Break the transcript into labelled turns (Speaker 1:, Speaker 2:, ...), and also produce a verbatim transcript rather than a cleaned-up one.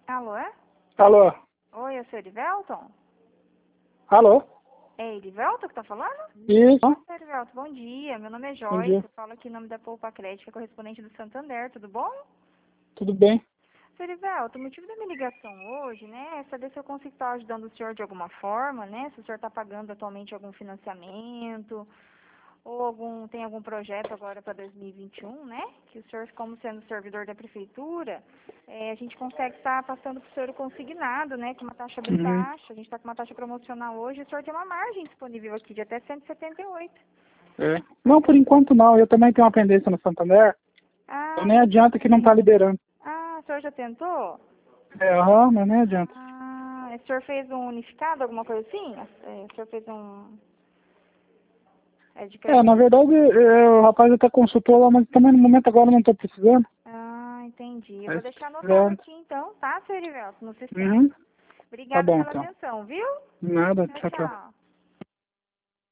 Speaker 1: Alô, é?
Speaker 2: Alô?
Speaker 1: Oi, eu sou Erivelton?
Speaker 2: Alô?
Speaker 1: É Erivelton que tá falando?
Speaker 2: Isso?
Speaker 1: Oi, Erivelton, bom dia. Meu nome é
Speaker 2: Bom
Speaker 1: Joyce,
Speaker 2: dia.
Speaker 1: eu falo aqui em nome da Poupa Crédito, correspondente do Santander, tudo bom?
Speaker 2: Tudo bem?
Speaker 1: Erivelton, o motivo da minha ligação hoje, né, é saber se eu consigo estar ajudando o senhor de alguma forma, né, se o senhor está pagando atualmente algum financiamento, ou algum, tem algum projeto agora para dois mil e vinte e um, né, que o senhor, como sendo servidor da prefeitura, é, a gente consegue estar passando para o senhor o consignado, né, com uma taxa bem
Speaker 2: Uhum.
Speaker 1: baixa, a gente está com uma taxa promocional hoje, e o senhor tem uma margem disponível aqui de até cento e setenta e oito.
Speaker 2: É. Não, por enquanto não. Eu também tenho uma pendência no Santander.
Speaker 1: Ah,
Speaker 2: Então nem adianta que não tá liberando.
Speaker 1: ah, o senhor já tentou?
Speaker 2: É, aham, mas nem adianta.
Speaker 1: Ah, o senhor fez um unificado, alguma coisa assim? É, o senhor fez um... É de
Speaker 2: É,
Speaker 1: crédito?
Speaker 2: na verdade, é, o rapaz até consultou lá, mas também no momento agora eu não tô precisando.
Speaker 1: Ah, entendi. Eu
Speaker 2: É,
Speaker 1: vou deixar anotado
Speaker 2: esperando.
Speaker 1: aqui então, tá, seu Erivelto, no sistema.
Speaker 2: Uhum. Tá
Speaker 1: Obrigada
Speaker 2: bom,
Speaker 1: pela
Speaker 2: então.
Speaker 1: atenção, viu?
Speaker 2: Nada,
Speaker 1: Tchau,
Speaker 2: tchau, tchau.
Speaker 1: tchau.